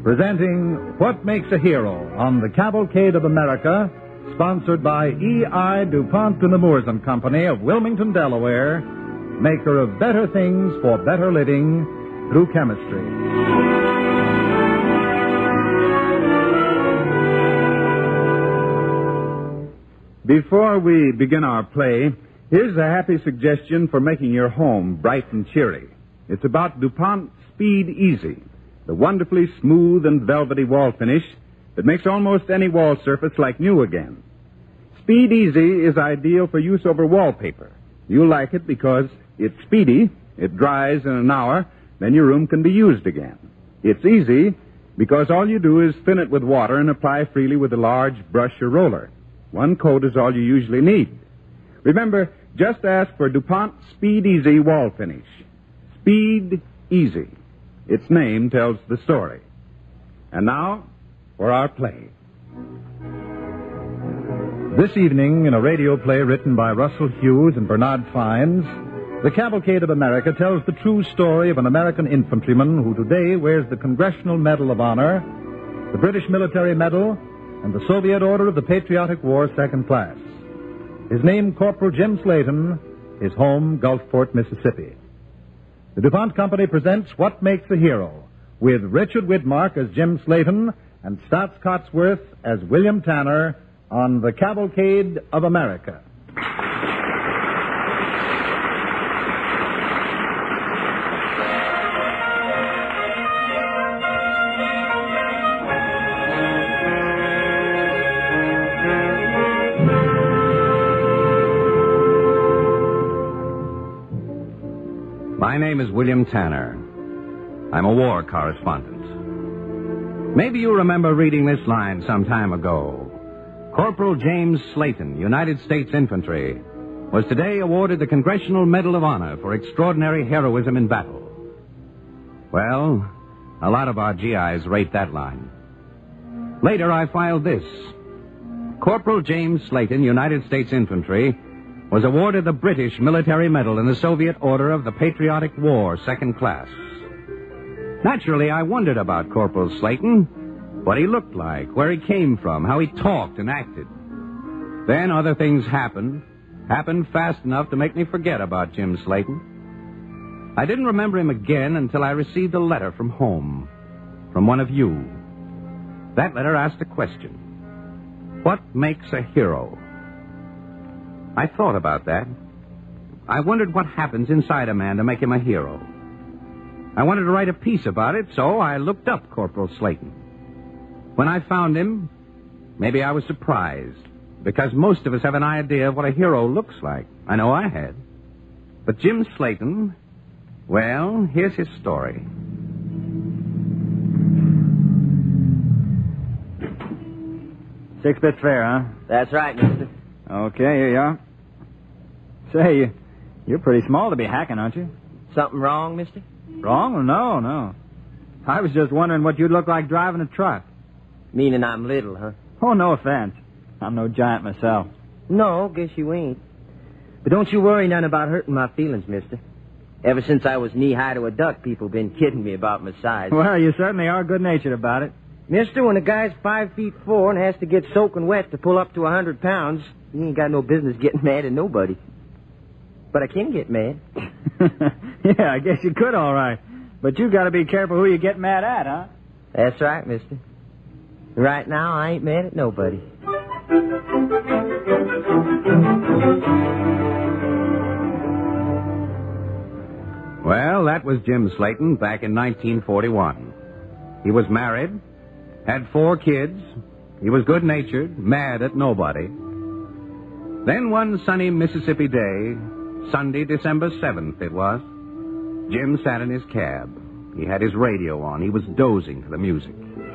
presenting What Makes a Hero on the Cavalcade of America, sponsored by E.I. DuPont de Nemours and Company of Wilmington, Delaware, maker of better things for better living through chemistry. Before we begin our play, here's a happy suggestion for making your home bright and cheery. It's about DuPont Speed Easy, the wonderfully smooth and velvety wall finish that makes almost any wall surface like new again. Speed Easy is ideal for use over wallpaper. You'll like it because it's speedy, it dries in an hour, then your room can be used again. It's easy because all you do is thin it with water and apply freely with a large brush or roller. One coat is all you usually need. Remember, just ask for DuPont Speed Easy wall finish. Speed Easy. Its name tells the story. And now, for our play. This evening, in a radio play written by Russell Hughes and Bernard Fines, The Cavalcade of America tells the true story of an American infantryman who today wears the Congressional Medal of Honor, the British Military Medal, and the Soviet Order of the Patriotic War Second Class. His name, Corporal Jim Slayton, his home, Gulfport, Mississippi. The DuPont Company presents What Makes a Hero, with Richard Widmark as Jim Slayton and Stotts Cotsworth as William Tanner on The Cavalcade of America. My name is William Tanner. I'm a war correspondent. Maybe you remember reading this line some time ago. Corporal James Slayton, United States Infantry, was today awarded the Congressional Medal of Honor for extraordinary heroism in battle. Well, a lot of our GIs rate that line. Later, I filed this. Corporal James Slayton, United States Infantry, was awarded the British Military Medal and the Soviet Order of the Patriotic War Second Class. Naturally, I wondered about Corporal Slayton, what he looked like, where he came from, how he talked and acted. Then other things happened fast enough to make me forget about Jim Slayton. I didn't remember him again until I received a letter from home, from one of you. That letter asked a question. What makes a hero? I thought about that. I wondered what happens inside a man to make him a hero. I wanted to write a piece about it, so I looked up Corporal Slayton. When I found him, maybe I was surprised, because most of us have an idea of what a hero looks like. I know I had. But Jim Slayton, well, here's his story. Six-bit fare, huh? That's right, mister. Okay, here you are. Say, you're pretty small to be hacking, aren't you? Something wrong, mister? Wrong? Well, no. I was just wondering what you'd look like driving a truck. Meaning I'm little, huh? Oh, no offense. I'm no giant myself. No, guess you ain't. But don't you worry none about hurting my feelings, mister. Ever since I was knee-high to a duck, people been kidding me about my size. Well, you certainly are good-natured about it. Mister, when a guy's 5'4" and has to get soaking wet to pull up to 100 pounds, he ain't got no business getting mad at nobody. But I can get mad. Yeah, I guess you could, all right. But you got to be careful who you get mad at, huh? That's right, mister. Right now, I ain't mad at nobody. Well, that was Jim Slayton back in 1941. He was married, had 4 kids. He was good-natured, mad at nobody. Then one sunny Mississippi day, Sunday, December 7th it was, Jim sat in his cab. He had his radio on. He was dozing to the music.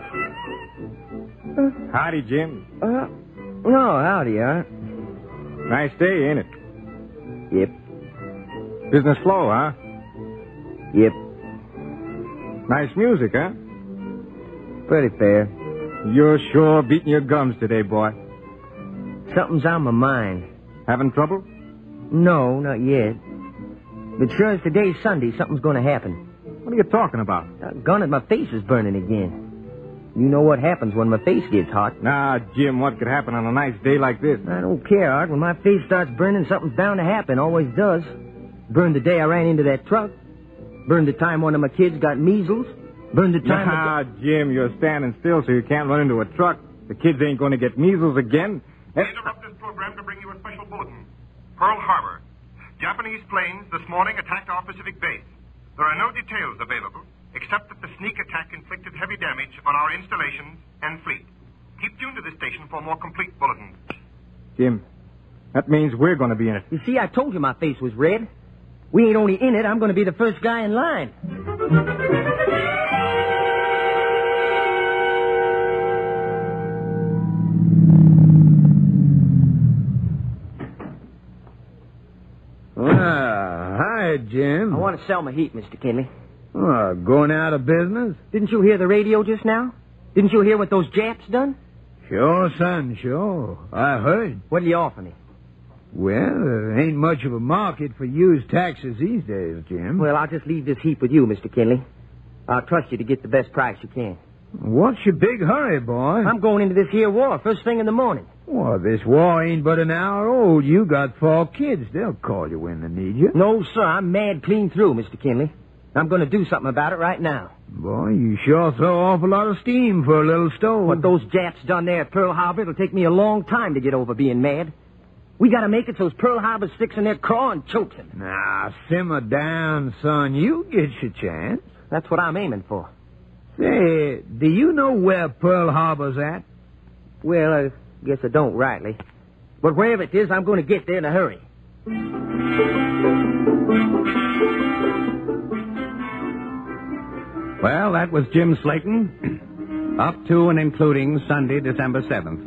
Howdy, Jim. No, howdy, huh? Nice day, ain't it? Yep. Business slow, huh? Yep. Nice music, huh? Pretty fair. You're sure beating your gums today, boy. Something's on my mind. Having trouble? No, not yet. But sure as today's Sunday, something's going to happen. What are you talking about? Doggone it, my face is burning again. You know what happens when my face gets hot. Nah, Jim, what could happen on a nice day like this? I don't care, Art. When my face starts burning, something's bound to happen. Always does. Burned the day I ran into that truck. Burned the time one of my kids got measles. Burned the time... Nah, Jim, you're standing still so you can't run into a truck. The kids ain't going to get measles again. We interrupt this program to bring you a special bulletin. Pearl Harbor. Japanese planes this morning attacked our Pacific base. There are no details available, except that the sneak attack inflicted heavy damage on our installations and fleet. Keep tuned to this station for more complete bulletins. Jim, that means we're going to be in it. You see, I told you my face was red. We ain't only in it, I'm going to be the first guy in line. Hi, Jim. I want to sell my heat, Mr. Kinley. Going out of business? Didn't you hear the radio just now? Didn't you hear what those Japs done? Sure, son, sure. I heard. What'll you offer me? Well, there ain't much of a market for used taxes these days, Jim. Well, I'll just leave this heap with you, Mr. Kinley. I'll trust you to get the best price you can. What's your big hurry, boy? I'm going into this here war first thing in the morning. Well, this war ain't but an hour old. You got 4 kids. They'll call you when they need you. No, sir, I'm mad clean through, Mr. Kinley. I'm going to do something about it right now. Boy, you sure throw off a lot of steam for a little stove. What those Japs done there at Pearl Harbor, it'll take me a long time to get over being mad. We got to make it so Pearl Harbor sticks in their craw and chokes him. Now, simmer down, son. You get your chance. That's what I'm aiming for. Say, do you know where Pearl Harbor's at? Well, I guess I don't rightly. But wherever it is, I'm going to get there in a hurry. Well, that was Jim Slayton, up to and including Sunday, December 7th,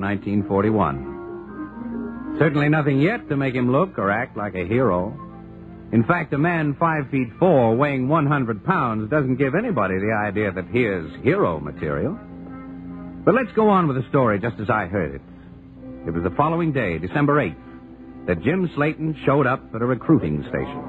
1941. Certainly nothing yet to make him look or act like a hero. In fact, a man 5'4", weighing 100 pounds doesn't give anybody the idea that he is hero material. But let's go on with the story just as I heard it. It was the following day, December 8th, that Jim Slayton showed up at a recruiting station.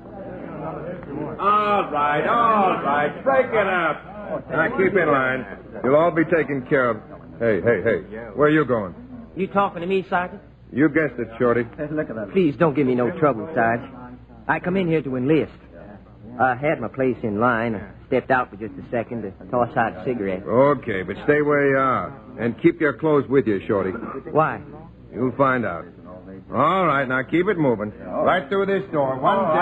All right. Break it up. Now, keep in line. You'll all be taken care of. Hey. Where are you going? You talking to me, Sergeant? You guessed it, Shorty. Please don't give me no trouble, Sarge. I come in here to enlist. I had my place in line. I stepped out for just a second to toss out a cigarette. Okay, but stay where you are. And keep your clothes with you, Shorty. Why? You'll find out. All right, now keep it moving. Right through this door.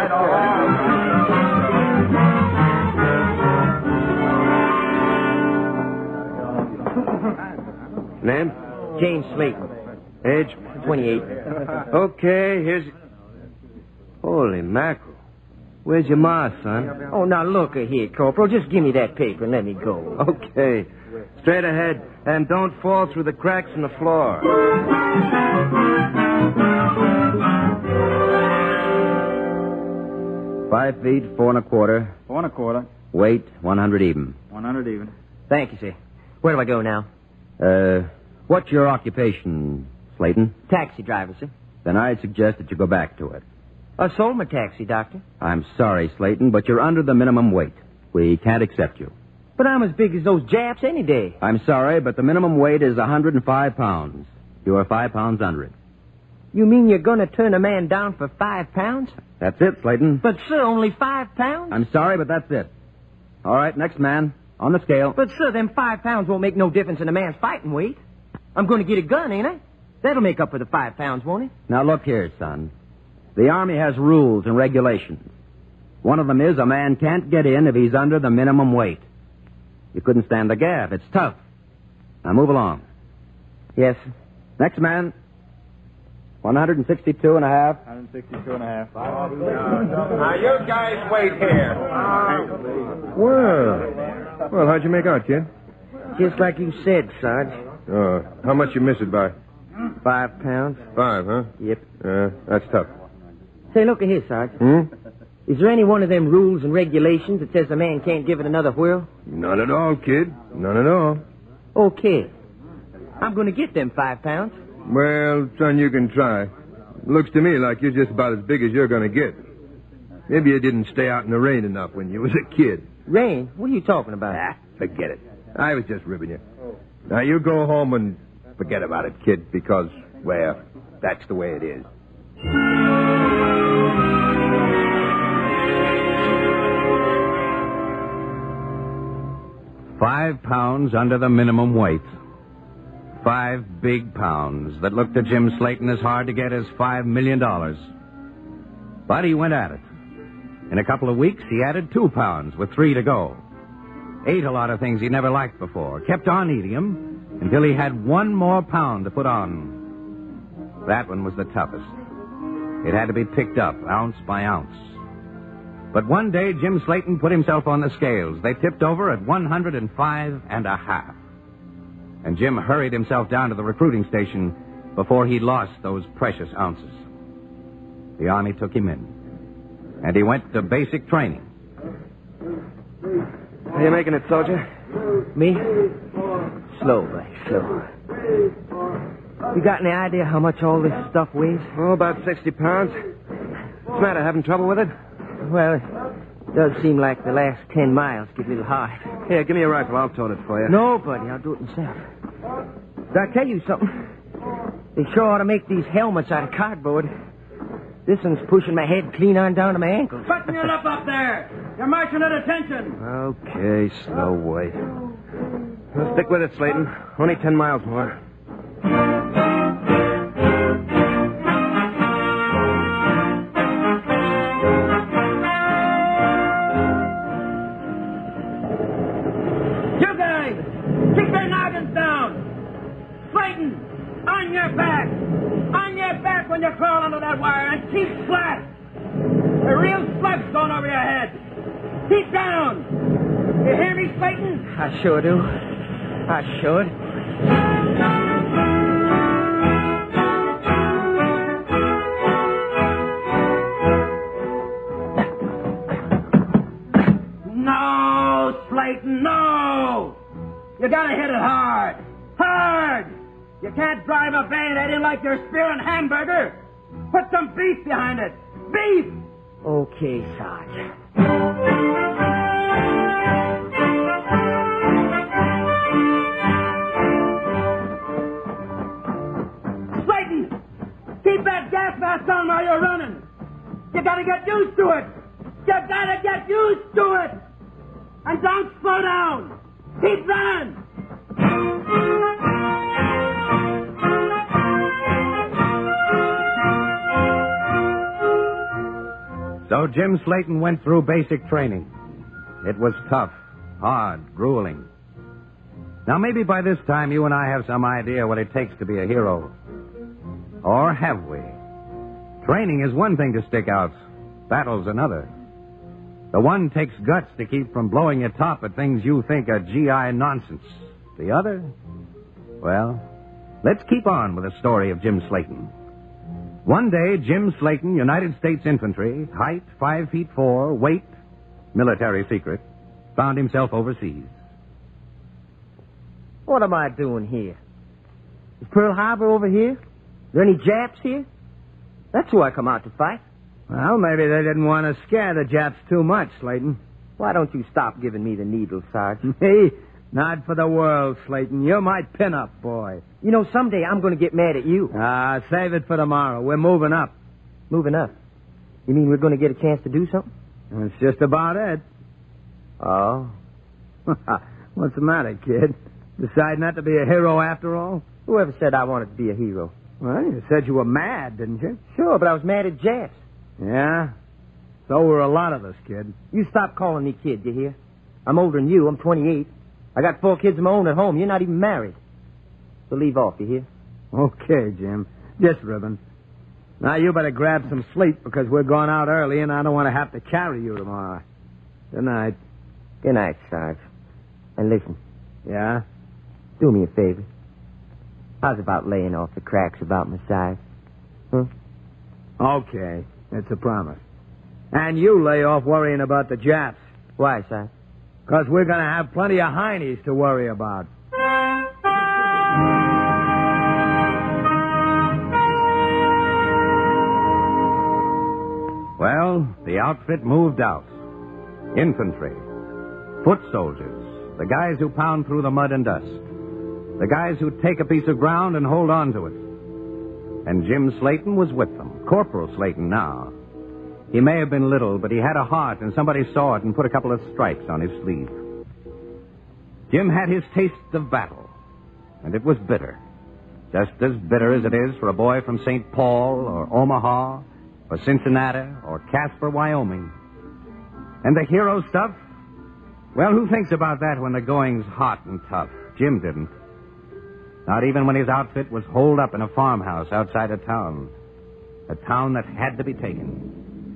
Name? James Slayton. Age? 28. Okay, here's... Holy mackerel. Where's your ma, son? Oh, now look here, Corporal. Just give me that paper and let me go. Okay. Straight ahead, and don't fall through the cracks in the floor. 5 feet, 4 1/4. 4 1/4. Weight, 100 even. 100 even. Thank you, sir. Where do I go now? What's your occupation, Slayton? Taxi driver, sir. Then I'd suggest that you go back to it. I sold my taxi, Doctor. I'm sorry, Slayton, but you're under the minimum weight. We can't accept you. But I'm as big as those Japs any day. I'm sorry, but the minimum weight is 105 pounds. You are 5 pounds under it. You mean you're going to turn a man down for 5 pounds? That's it, Slayton. But, sir, only 5 pounds? I'm sorry, but that's it. All right, next man. On the scale. But, sir, them 5 pounds won't make no difference in a man's fighting weight. I'm going to get a gun, ain't I? That'll make up for the 5 pounds, won't it? Now, look here, son. The Army has rules and regulations. One of them is a man can't get in if he's under the minimum weight. You couldn't stand the gaff. It's tough. Now, move along. Yes, sir. Next man. 162 and a half. 162 and a half. Now, you guys wait here. Well, how'd you make out, kid? Just like you said, Sarge. How much you miss it by? 5 pounds. 5, huh? Yep. That's tough. Say, look at here, Sarge. Is there any one of them rules and regulations that says a man can't give it another whirl? None at all, kid. None at all. Okay. I'm going to get them 5 pounds. Well, son, you can try. Looks to me like you're just about as big as you're going to get. Maybe you didn't stay out in the rain enough when you was a kid. Rain? What are you talking about? Forget it. I was just ribbing you. Now, you go home and forget about it, kid, because, well, that's the way it is. 5 pounds under the minimum weight. 5 big pounds that looked to Jim Slayton as hard to get as $5 million. But he went at it. In a couple of weeks, he added 2 pounds with 3 to go. Ate a lot of things he never liked before. Kept on eating them until he had 1 more pound to put on. That one was the toughest. It had to be picked up ounce by ounce. But one day, Jim Slayton put himself on the scales. They tipped over at 105.5. And Jim hurried himself down to the recruiting station before he lost those precious ounces. The Army took him in. And he went to basic training. How you making it, soldier? Me? Slow, buddy, slow. You got any idea how much all this stuff weighs? Oh, about 60 pounds. What's the matter, having trouble with it? Well, it does seem like the last 10 miles get a little hard. Here, give me a rifle. I'll tote it for you. No, buddy, I'll do it myself. Did I tell you something? They sure ought to make these helmets out of cardboard. This one's pushing my head clean on down to my ankles. Button your lip up there. You're marching at attention. Okay, slow way. Well, stick with it, Slayton. Only 10 miles more. You guys, keep your noggins down. Slayton, on your back. On your back when you crawl under that wire and keep flat. A real slug's going over your head. Keep down. You hear me, Slayton? I sure do. I should. No, Slayton, no. You gotta hit it hard. Hard. You can't drive a bayonet in like you're spearing hamburger. Put some beef behind it. Beef! Okay, Sarge. Slayton, keep that gas mask on while you're running. You gotta get used to it. You gotta get used to it. And don't slow down. Keep running. So Jim Slayton went through basic training. It was tough, hard, grueling. Now, maybe by this time you and I have some idea what it takes to be a hero. Or have we? Training is one thing to stick out. Battle's another. The one takes guts to keep from blowing your top at things you think are GI nonsense. The other? Well, let's keep on with the story of Jim Slayton. One day, Jim Slayton, United States Infantry, height 5'4", weight, military secret, found himself overseas. What am I doing here? Is Pearl Harbor over here? There any Japs here? That's who I come out to fight. Well, maybe they didn't want to scare the Japs too much, Slayton. Why don't you stop giving me the needle, Sarge? Me? Not for the world, Slayton. You're my pin-up boy. You know, someday I'm going to get mad at you. Save it for tomorrow. We're moving up. Moving up? You mean we're going to get a chance to do something? That's just about it. Oh? What's the matter, kid? Decide not to be a hero after all? Whoever said I wanted to be a hero? Well, you said you were mad, didn't you? Sure, but I was mad at Japs. Yeah? So were a lot of us, kid. You stop calling me kid, you hear? I'm older than you. I'm 28. I got 4 kids of my own at home. You're not even married. So leave off, you hear? Okay, Jim. Just ribbon. Now, you better grab some sleep because we're going out early and I don't want to have to carry you tomorrow. Good night. Good night, Sarge. And listen. Yeah? Do me a favor. How's about laying off the cracks about my size? Huh? Okay. It's a promise. And you lay off worrying about the Japs. Why, Sarge? Because we're going to have plenty of heinies to worry about. Well, the outfit moved out. Infantry. Foot soldiers, the guys who pound through the mud and dust. The guys who take a piece of ground and hold on to it. And Jim Slayton was with them. Corporal Slayton now. He may have been little, but he had a heart, and somebody saw it and put a couple of stripes on his sleeve. Jim had his taste of battle, and it was bitter. Just as bitter as it is for a boy from St. Paul or Omaha or Cincinnati or Casper, Wyoming. And the hero stuff? Well, who thinks about that when the going's hot and tough? Jim didn't. Not even when his outfit was holed up in a farmhouse outside of town. A town that had to be taken.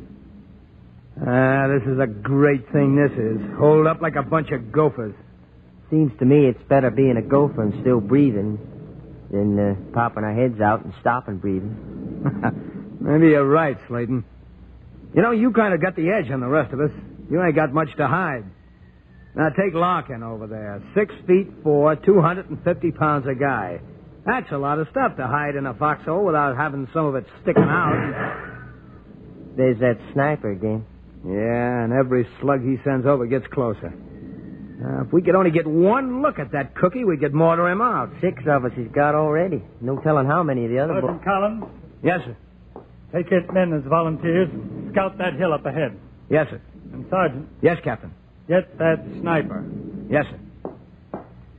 This is a great thing, this is. Holed up like a bunch of gophers. Seems to me it's better being a gopher and still breathing than popping our heads out and stopping breathing. Maybe you're right, Slayton. You know, you kind of got the edge on the rest of us. You ain't got much to hide. Now, take Larkin over there. 6'4", 250 pounds a guy. That's a lot of stuff to hide in a foxhole without having some of it sticking out. There's that sniper again. Yeah, and every slug he sends over gets closer. If we could only get one look at that cookie, we could mortar him out. 6 of us he's got already. No telling how many of the other... Sergeant Collins, Yes, sir. take 8 men as volunteers and scout that hill up ahead. Yes, sir. And, Sergeant, Yes, Captain. get that sniper. Yes, sir.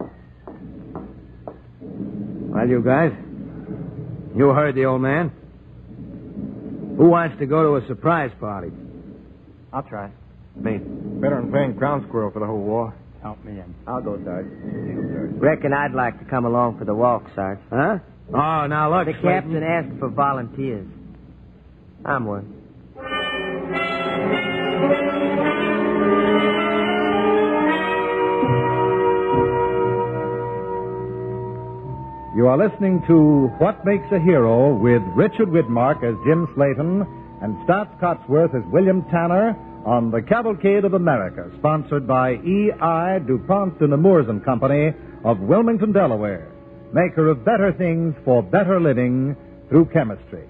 Well, you guys, you heard the old man. Who wants to go to a surprise party? I'll try. Me. Better than playing ground squirrel for the whole war. Count me in. I'll go, Sarge. Reckon I'd like to come along for the walk, Sarge. Huh? Oh, now look, The Slayton. captain asked for volunteers. I'm one. You are listening to What Makes a Hero with Richard Widmark as Jim Slayton and Stats Cotsworth as William Tanner on the Cavalcade of America, sponsored by E.I. DuPont de Nemours and Company of Wilmington, Delaware, maker of better things for better living through chemistry.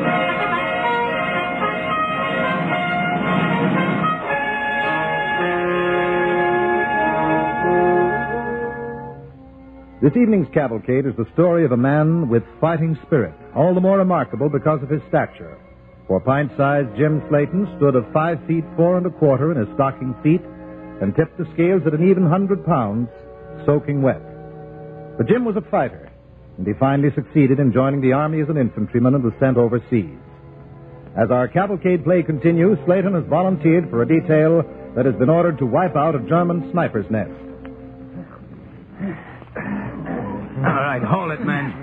This evening's cavalcade is the story of a man with fighting spirit, all the more remarkable because of his stature. For pint-sized Jim Slayton stood of 5 feet 4 1/4 in his stocking feet and tipped the scales at an even 100 pounds, soaking wet. But Jim was a fighter, and he finally succeeded in joining the Army as an infantryman and was sent overseas. As our cavalcade play continues, Slayton has volunteered for a detail that has been ordered to wipe out a German sniper's nest. All right, hold it, man.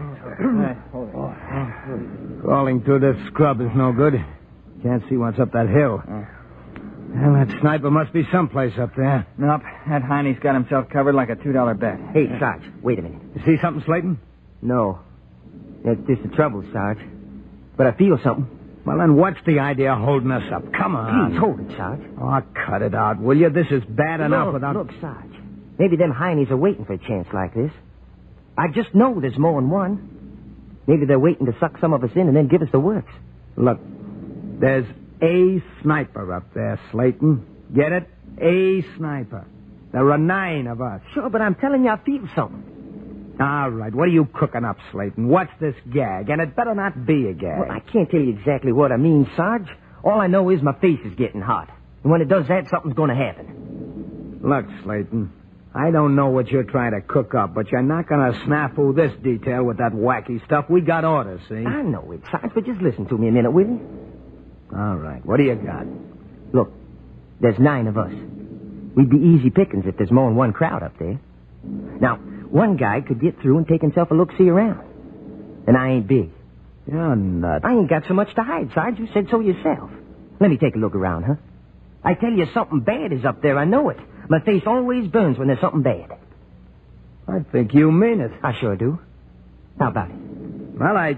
Crawling through this scrub is no good. Can't see what's up that hill. Well, that sniper must be someplace up there. Nope, that Heine's got himself covered like a $2 bet. Hey, Sarge, wait a minute. You see something, Slayton? No. That's just the trouble, Sarge. But I feel something. Well, then what's the idea of holding us up? Come on. Please, hold it, Sarge. Oh, cut it out, will you? This is bad enough without... Look, Sarge. Maybe them Heinies are waiting for a chance like this. I just know there's more than one. Maybe they're waiting to suck some of us in and then give us the works. Look, there's a sniper up there, Slayton. Get it? A sniper. There are 9 of us. Sure, but I'm telling you I feel something. All right, what are you cooking up, Slayton? What's this gag? And it better not be a gag. Well, I can't tell you exactly what I mean, Sarge. All I know is my face is getting hot. And when it does that, something's going to happen. Look, Slayton, I don't know what you're trying to cook up, but you're not going to snafu this detail with that wacky stuff. We got orders, see? I know it, Sarge, but just listen to me a minute, will you? All right, what do you got? Look, there's 9 of us. We'd be easy pickings if there's more than one crowd up there. Now, one guy could get through and take himself a look-see around. And I ain't big. You're nuts. I ain't got so much to hide, Sarge. You said so yourself. Let me take a look around, huh? I tell you, something bad is up there. I know it. My face always burns when there's something bad. I think you mean it. I sure do. How about it? Well,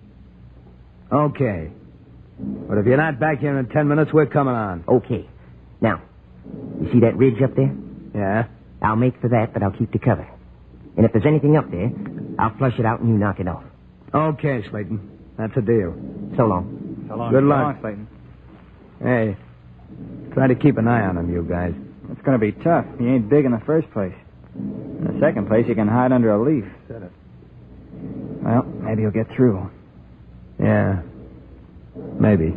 Okay. But if you're not back here in 10 minutes, we're coming on. Okay. Now, you see that ridge up there? Yeah? I'll make for that, but I'll keep the cover. And if there's anything up there, I'll flush it out and you knock it off. Okay, Slayton. That's a deal. So long. So long. Good So luck. long, Slayton. Hey, try to keep an eye on him, you guys. It's going to be tough. He ain't big in the first place. In the second place, he can hide under a leaf. Well, maybe he'll get through. Yeah. Maybe.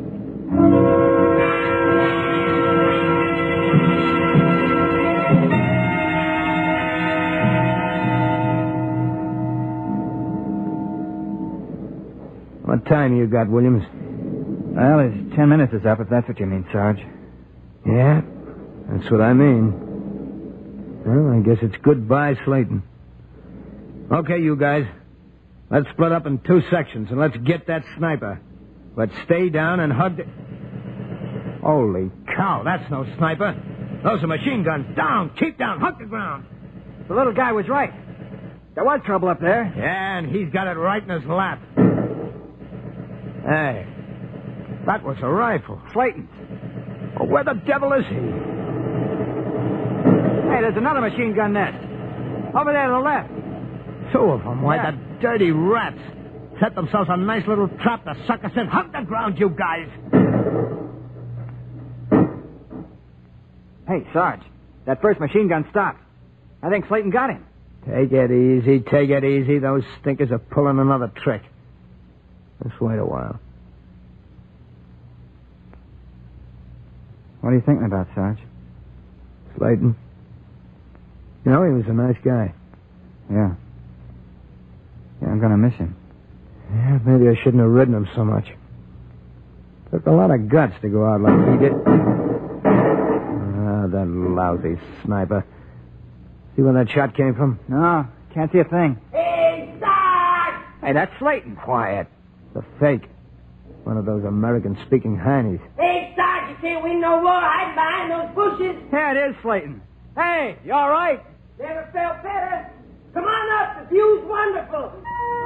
What time you got, Williams? Well, his 10 minutes is up, if that's what you mean, Sarge. Yeah, that's what I mean. Well, I guess it's goodbye, Slayton. Okay, you guys. Let's split up in 2 sections, and let's get that sniper. But stay down and hug the... Holy cow, that's no sniper. Those are machine guns. Down, keep down, hug the ground. The little guy was right. There was trouble up there. Yeah, and he's got it right in his lap. Hey, that was a rifle. Slayton's. Well, where the devil is he? Hey, there's another machine gun nest. Over there to the left. 2 of them. Why, Yeah. the dirty rats. Set themselves a nice little trap to suck us in. Hug the ground, you guys. Hey, Sarge. That first machine gun stopped. I think Slayton got him. Take it easy, take it easy. Those stinkers are pulling another trick. Let's wait a while. What are you thinking about, Sarge? Slayton. You know, he was a nice guy. Yeah. Yeah, I'm going to miss him. Yeah, maybe I shouldn't have ridden him so much. Took a lot of guts to go out like he did. Ah, that lousy sniper. See where that shot came from? No, can't see a thing. Hey, Sarge! Hey, that's Slayton. Quiet. The fake. One of those American-speaking heinies. Hey, Sarge, you can't win no war hiding behind those bushes. Yeah, it is Slayton. Hey, you all right? Never felt better. Come on up. The view's wonderful.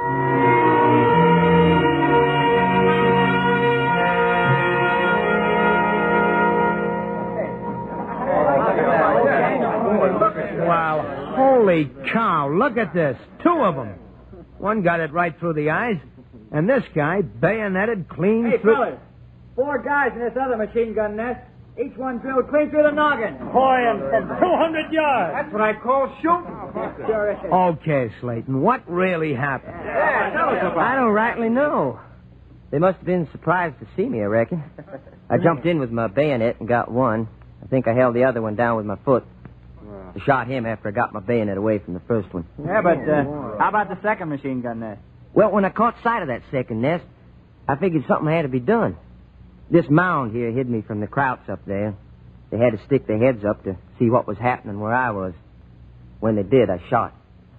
Wow, holy cow, look at this. 2 of them. One got it right through the eyes, and this guy bayoneted clean Hey, through... fellas. 4 guys in this other machine gun nest. Each one drilled clean through the noggin. Poing from 200 yards. That's what I call shooting. Sure is. Okay, Slayton, what really happened? Yeah, tell us about I don't rightly know. They must have been surprised to see me, I reckon. I jumped in with my bayonet and got one. I think I held the other one down with my foot. I shot him after I got my bayonet away from the first one. Yeah, but how about the second machine gun nest? Well, when I caught sight of that second nest, I figured something had to be done. This mound here hid me from the krauts up there. They had to stick their heads up to see what was happening where I was. When they did, I shot.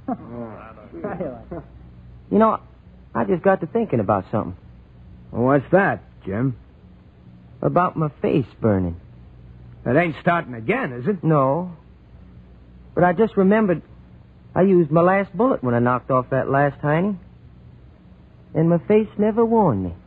You know, I just got to thinking about something. What's that, Jim? About my face burning. That ain't starting again, is it? No. But I just remembered I used my last bullet when I knocked off that last hiney. And my face never warned me.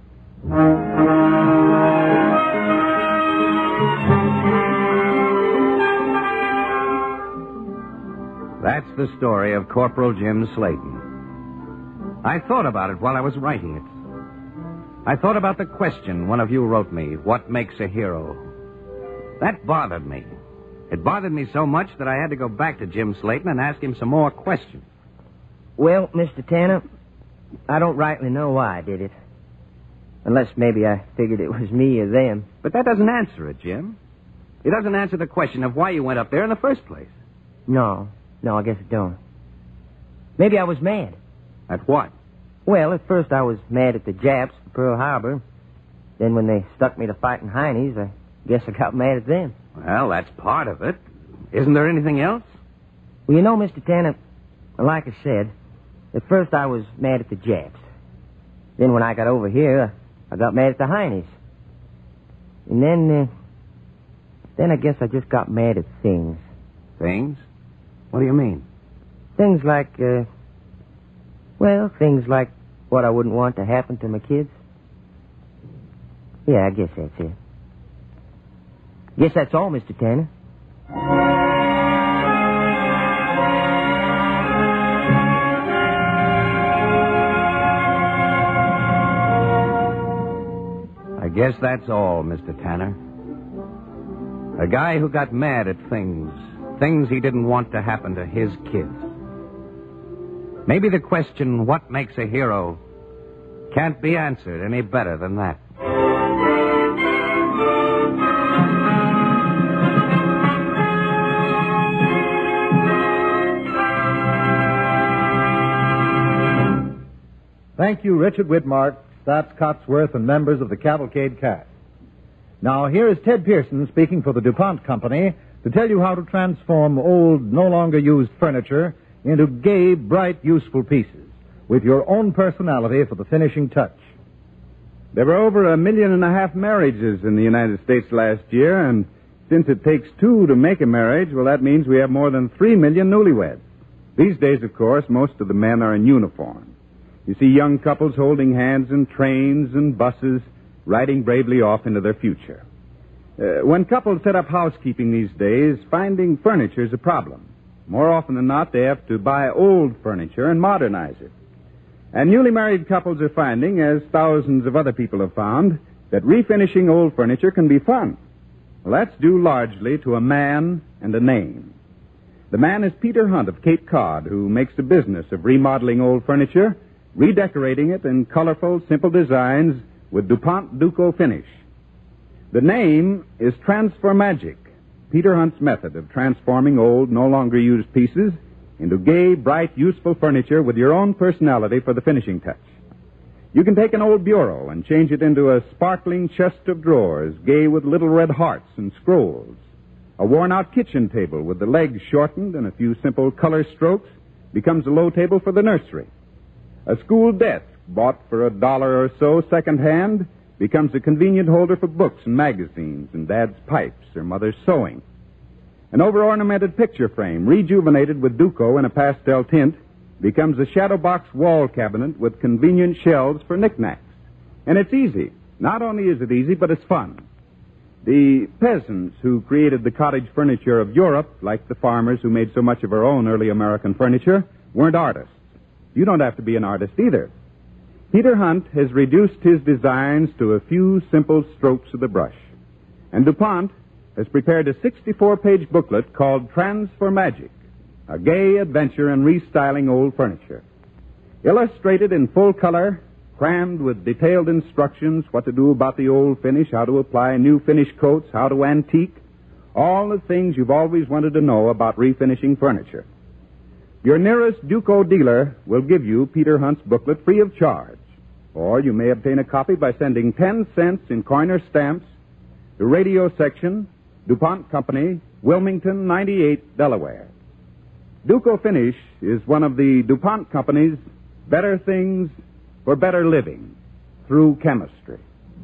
That's the story of Corporal Jim Slayton. I thought about it while I was writing it. I thought about the question one of you wrote me, what makes a hero? That bothered me. It bothered me so much that I had to go back to Jim Slayton and ask him some more questions. Well, Mr. Tanner, I don't rightly know why I did it. Unless maybe I figured it was me or them. But that doesn't answer it, Jim. It doesn't answer the question of why you went up there in the first place. No, I guess it don't. Maybe I was mad. At what? Well, at first I was mad at the Japs for Pearl Harbor. Then when they stuck me to fighting heinies, I guess I got mad at them. Well, that's part of it. Isn't there anything else? Well, you know, Mr. Tanner, like I said, at first I was mad at the Japs. Then when I got over here, I got mad at the heinies. And then I guess I just got mad at things. Things? What do you mean? Things like, things like what I wouldn't want to happen to my kids. Yeah, I guess that's it. Guess that's all, Mr. Tanner. I guess that's all, Mr. Tanner. A guy who got mad at things he didn't want to happen to his kids. Maybe the question, what makes a hero, can't be answered any better than that. Thank you, Richard Widmark, Stats Cotsworth, and members of the Cavalcade cast. Now, here is Ted Pearson speaking for the DuPont Company to tell you how to transform old, no longer used furniture into gay, bright, useful pieces with your own personality for the finishing touch. There were over 1.5 million marriages in the United States last year, and since it takes 2 to make a marriage, well, that means we have more than 3 million newlyweds. These days, of course, most of the men are in uniform. You see young couples holding hands in trains and buses, riding bravely off into their future. When couples set up housekeeping these days, finding furniture is a problem. More often than not, they have to buy old furniture and modernize it. And newly married couples are finding, as thousands of other people have found, that refinishing old furniture can be fun. Well, that's due largely to a man and a name. The man is Peter Hunt of Cape Cod, who makes a business of remodeling old furniture, redecorating it in colorful, simple designs with DuPont Duco finish. The name is Transformagic, Peter Hunt's method of transforming old, no longer used pieces into gay, bright, useful furniture with your own personality for the finishing touch. You can take an old bureau and change it into a sparkling chest of drawers, gay with little red hearts and scrolls. A worn-out kitchen table with the legs shortened and a few simple color strokes becomes a low table for the nursery. A school desk, bought for $1 or so second-hand, becomes a convenient holder for books and magazines and Dad's pipes or Mother's sewing. An over-ornamented picture frame, rejuvenated with Duco in a pastel tint, becomes a shadow box wall cabinet with convenient shelves for knickknacks. And it's easy. Not only is it easy, but it's fun. The peasants who created the cottage furniture of Europe, like the farmers who made so much of our own early American furniture, weren't artists. You don't have to be an artist either. Peter Hunt has reduced his designs to a few simple strokes of the brush. And DuPont has prepared a 64-page booklet called Transformagic, a gay adventure in restyling old furniture. Illustrated in full color, crammed with detailed instructions what to do about the old finish, how to apply new finish coats, how to antique, all the things you've always wanted to know about refinishing furniture. Your nearest Duco dealer will give you Peter Hunt's booklet free of charge. Or you may obtain a copy by sending 10 cents in coiner stamps to Radio Section, DuPont Company, Wilmington, 98, Delaware. Duco Finish is one of the DuPont Company's better things for better living through chemistry.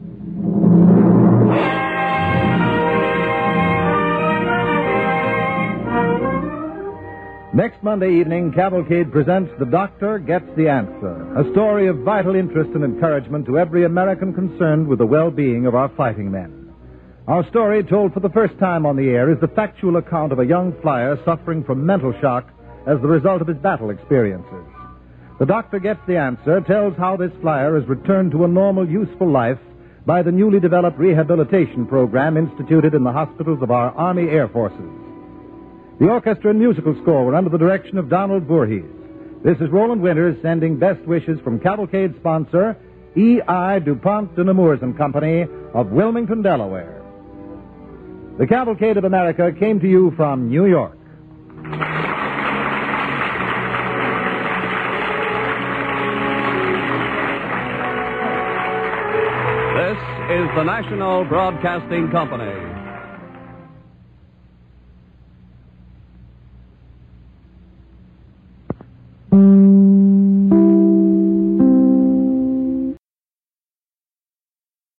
Next Monday evening, Cavalcade presents The Doctor Gets the Answer, a story of vital interest and encouragement to every American concerned with the well-being of our fighting men. Our story, told for the first time on the air, is the factual account of a young flyer suffering from mental shock as the result of his battle experiences. The Doctor Gets the Answer tells how this flyer is returned to a normal, useful life by the newly developed rehabilitation program instituted in the hospitals of our Army Air Forces. The orchestra and musical score were under the direction of Donald Voorhees. This is Roland Winters sending best wishes from Cavalcade sponsor, E.I. DuPont de Nemours and Company of Wilmington, Delaware. The Cavalcade of America came to you from New York. This is the National Broadcasting Company.